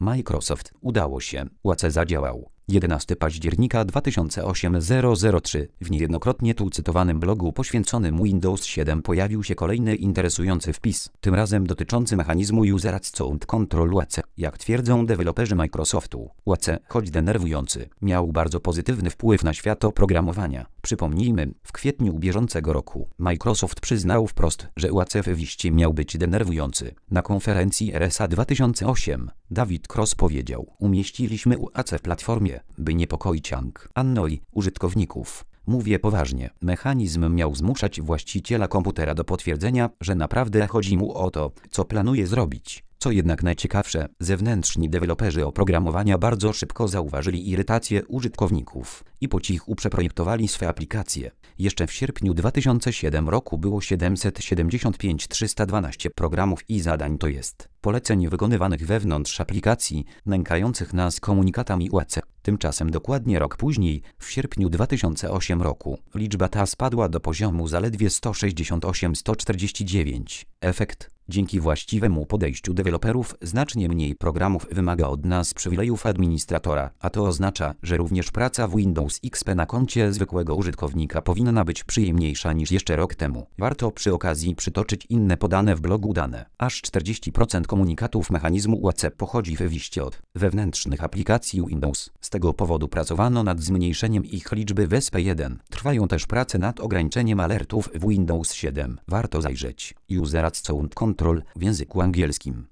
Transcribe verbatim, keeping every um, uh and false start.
Microsoft. Udało się. U A C zadziałał. jedenastego października dwa tysiące ósmego zero zero trzy. W niejednokrotnie tu cytowanym blogu poświęconym Windows siedem pojawił się kolejny interesujący wpis, tym razem dotyczący mechanizmu User Account Control U A C. Jak twierdzą deweloperzy Microsoftu, U A C, choć denerwujący, miał bardzo pozytywny wpływ na świat oprogramowania. Przypomnijmy, w kwietniu bieżącego roku Microsoft przyznał wprost, że U A C rzeczywiście miał być denerwujący. Na konferencji R S A dwa tysiące osiem David Cross powiedział: umieściliśmy U A C w platformie, by niepokoić Annoi użytkowników. Mówię poważnie, mechanizm miał zmuszać właściciela komputera do potwierdzenia, że naprawdę chodzi mu o to, co planuje zrobić. Co jednak najciekawsze, zewnętrzni deweloperzy oprogramowania bardzo szybko zauważyli irytację użytkowników i po cichu przeprojektowali swe aplikacje. Jeszcze w sierpniu dwa tysiące siódmego roku było siedemset siedemdziesiąt pięć tysięcy trzysta dwanaście programów i zadań, to jest poleceń wykonywanych wewnątrz aplikacji, nękających nas komunikatami U A C. Tymczasem dokładnie rok później, w sierpniu dwa tysiące ósmego roku, liczba ta spadła do poziomu zaledwie sto sześćdziesiąt osiem tysięcy sto czterdzieści dziewięć. Efekt? Dzięki właściwemu podejściu deweloperów znacznie mniej programów wymaga od nas przywilejów administratora, a to oznacza, że również praca w Windows X P na koncie zwykłego użytkownika powinna być przyjemniejsza niż jeszcze rok temu. Warto przy okazji przytoczyć inne podane w blogu dane. Aż czterdzieści procent komunikatów mechanizmu U A C pochodzi wyjście od wewnętrznych aplikacji Windows. Z tego powodu pracowano nad zmniejszeniem ich liczby w E S P jeden. Trwają też prace nad ograniczeniem alertów w Windows siedem. Warto zajrzeć. User Account Control w języku angielskim.